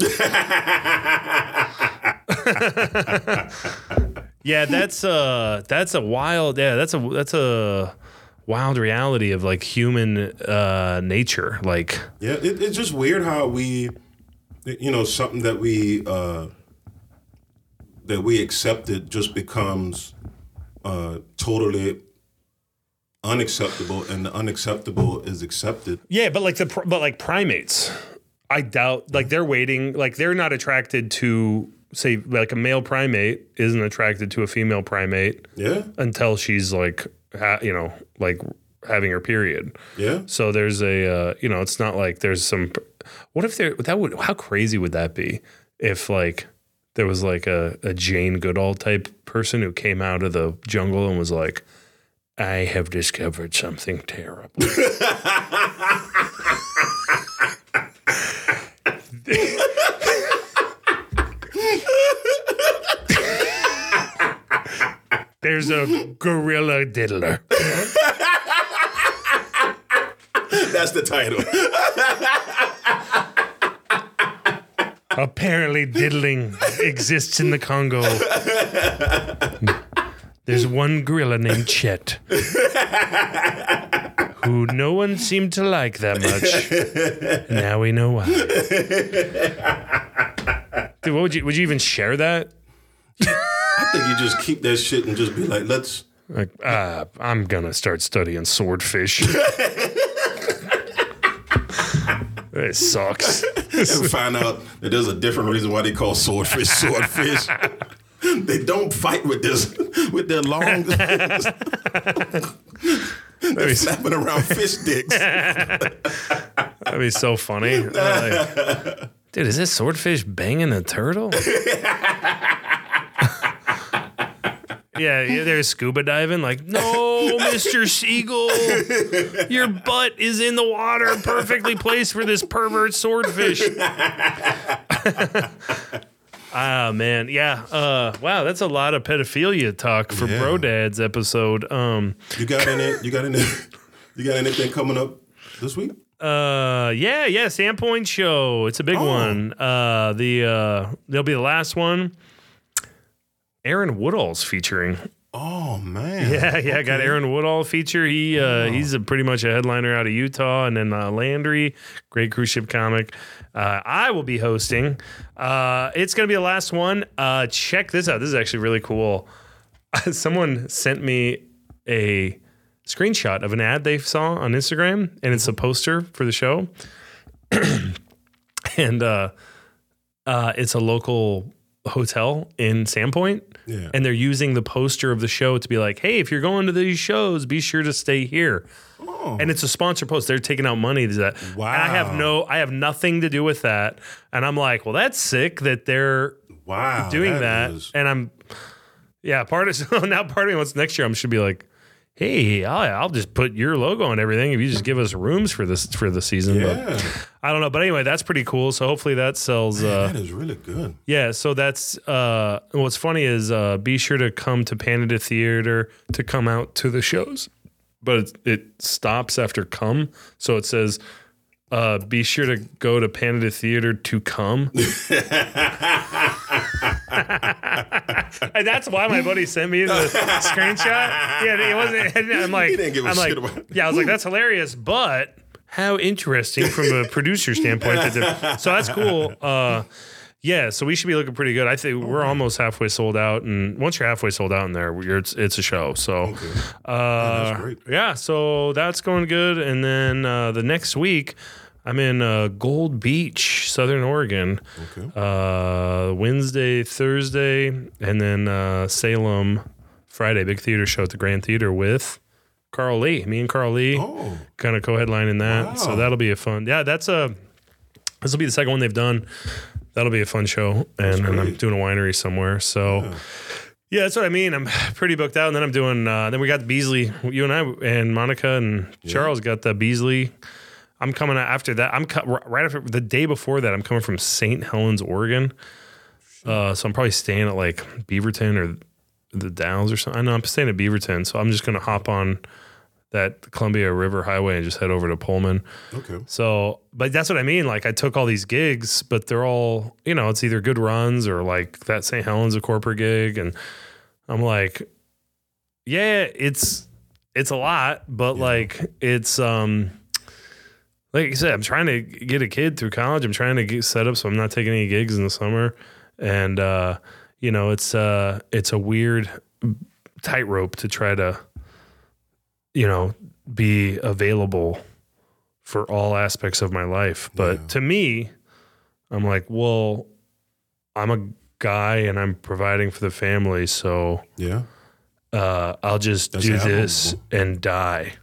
Yeah, that's a wild reality of like human nature. Like, yeah, it's just weird how we, something that we accepted just becomes totally unacceptable, and the unacceptable is accepted. yeah, but like primates, I doubt like they're waiting, like they're not attracted to, say, like a male primate isn't attracted to a female primate. Yeah. Until she's like, like having her period. Yeah. So there's a, it's not like there's some. What if how crazy would that be if like there was like a Jane Goodall type person who came out of the jungle and was like, I have discovered something terrible. There's a gorilla diddler. That's the title. Apparently diddling exists in the Congo. There's one gorilla named Chet who no one seemed to like that much. Now we know why. Dude, would you even share that? I think you just keep that shit and just be like, let's... Like, I'm gonna start studying swordfish. It sucks. and find out that there's a different reason why they call swordfish swordfish. They don't fight with their long... They're slapping around fish sticks. That'd be so funny. Dude, is this swordfish banging a turtle? Yeah, they're scuba diving. Like, no, Mr. Seagull, your butt is in the water, perfectly placed for this pervert swordfish. Ah, man. Yeah. Wow, that's a lot of pedophilia talk for Bro Dad's episode. You got anything coming up this week? Yeah, Sandpoint show. It's a big one. There'll be the last one. Aaron Woodall's featuring. Oh man. Yeah, okay. Got Aaron Woodall feature. He's pretty much a headliner out of Utah, and then Landry, great cruise ship comic. I will be hosting. It's gonna be the last one. Check this out. This is actually really cool. Someone sent me a screenshot of an ad they saw on Instagram, and it's a poster for the show. And it's a local hotel in Sandpoint. Yeah. And they're using the poster of the show to be like, hey, if you're going to these shows, be sure to stay here. Oh. And it's a sponsor post. They're taking out money to that. Wow. And I have nothing to do with that. And I'm like, well, that's sick that they're doing that. And part of me wants next year, I should be like, hey, I'll just put your logo on everything if you just give us rooms for the season. Yeah. But I don't know. But anyway, that's pretty cool. So hopefully that sells. That is really good. Yeah. So that's what's funny is be sure to come to Panada Theater to come out to the shows. But it stops after come. So it says, be sure to go to Panada Theater to come. And that's why my buddy sent me the screenshot. Yeah, it wasn't. I'm like, he didn't give a shit about it. Yeah, I was like, that's hilarious, but how interesting from a producer standpoint. So that's cool. Yeah, so we should be looking pretty good. I think we're almost halfway sold out, and once you're halfway sold out in there, it's a show. So, that's great. Yeah, so that's going good. And then the next week, I'm in Gold Beach, Southern Oregon. Okay. Wednesday, Thursday, and then Salem Friday. Big theater show at the Grand Theater with Carl Lee. Me and Carl Lee kind of co-headlining that. Wow. So that'll be a fun. Yeah, this will be the second one they've done. That'll be a fun show, and I'm doing a winery somewhere. So. Yeah, that's what I mean. I'm pretty booked out, and then I'm doing. Then we got the Beasley. You and I and Monica and Charles got the Beasley. I'm coming after that. Right after the day before that. I'm coming from St. Helens, Oregon. So I'm probably staying at like Beaverton or the Dalles or something. I know I'm staying at Beaverton, so I'm just gonna hop on that Columbia River Highway and just head over to Pullman. Okay. So, but that's what I mean. Like I took all these gigs, but they're all, it's either good runs or like that St. Helens a corporate gig, and I'm like, yeah, it's a lot, but like it's like I said, I'm trying to get a kid through college. I'm trying to get set up so I'm not taking any gigs in the summer. And, it's a weird tightrope to try to, be available for all aspects of my life. But to me, I'm like, well, I'm a guy and I'm providing for the family. So I'll just do this and die.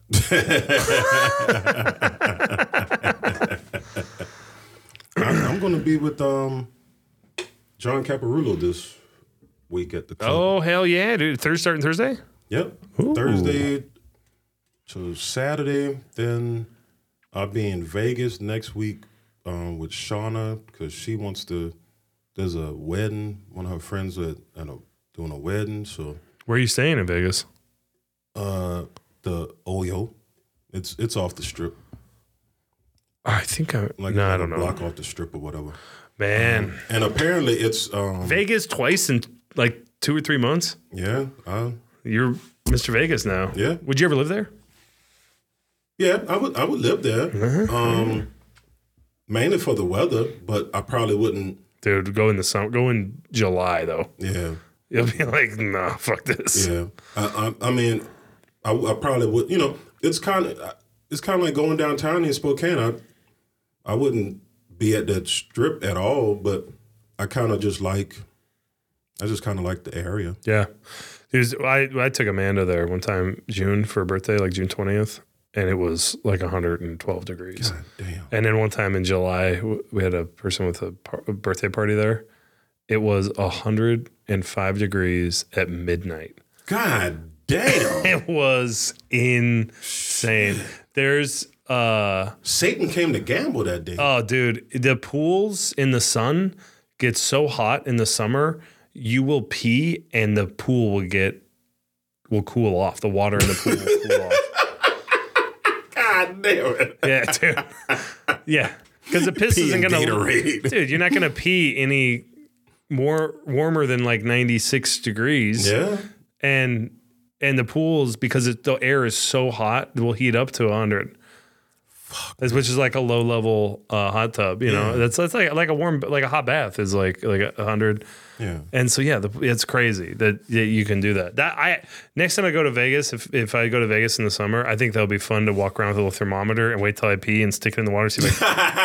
I'm going to be with John Caparulo this week at the club. Oh, hell yeah, dude. Starting Thursday? Yep. Ooh. Thursday to Saturday. Then I'll be in Vegas next week with Shauna because she wants to. There's a wedding. One of her friends are doing a wedding. So where are you staying in Vegas? The Oyo. It's off the strip. I think I don't know. Block off the strip or whatever. Man. And apparently it's Vegas twice in like 2 or 3 months. Yeah. You're Mr. Vegas now. Yeah. Would you ever live there? Yeah, I would live there. Mainly for the weather, but I probably wouldn't. Dude, go in the summer. Go in July though. Yeah. You'll be like, nah, fuck this. Yeah. I mean, I probably would. It's kind of like going downtown in Spokane. I wouldn't be at that strip at all, but I just kind of like the area. Yeah. I took Amanda there one time, June, for her birthday, like June 20th, and it was like 112 degrees. God damn. And then one time in July, we had a person with a birthday party there. It was 105 degrees at midnight. God damn. It was insane. There's Satan came to gamble that day. Oh, dude, the pools in the sun gets so hot in the summer, you will pee and the pool will cool off. The water in the pool will cool off. God damn it. Yeah, dude. Yeah. Because the piss isn't going to... Dude, you're not going to pee any more warmer than like 96 degrees. Yeah. And the pools, because the air is so hot, will heat up to 100. Which is like a low level hot tub, you know. That's like a warm, like a hot bath is like 100. Yeah. And so it's crazy that you can do that. Next time I go to Vegas, if I go to Vegas in the summer, I think that'll be fun to walk around with a little thermometer and wait till I pee and stick it in the water. See like,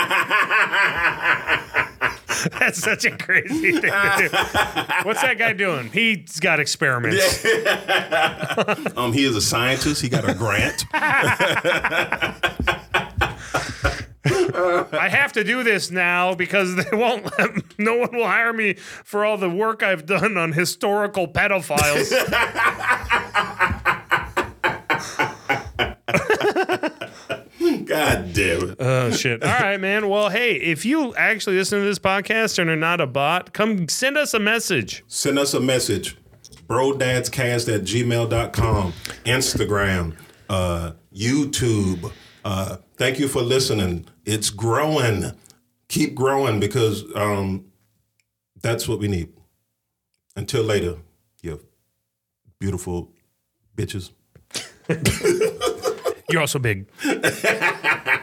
that's such a crazy thing to do. What's that guy doing? He's got experiments. Yeah. He is a scientist. He got a grant. I have to do this now because no one will hire me for all the work I've done on historical pedophiles. God damn it. Oh, shit. All right, man. Well, hey, if you actually listen to this podcast and are not a bot, come send us a message. Send us a message. BroDadsCast@gmail.com. Instagram. YouTube. Thank you for listening. It's growing. Keep growing because that's what we need. Until later, you beautiful bitches. You're also big.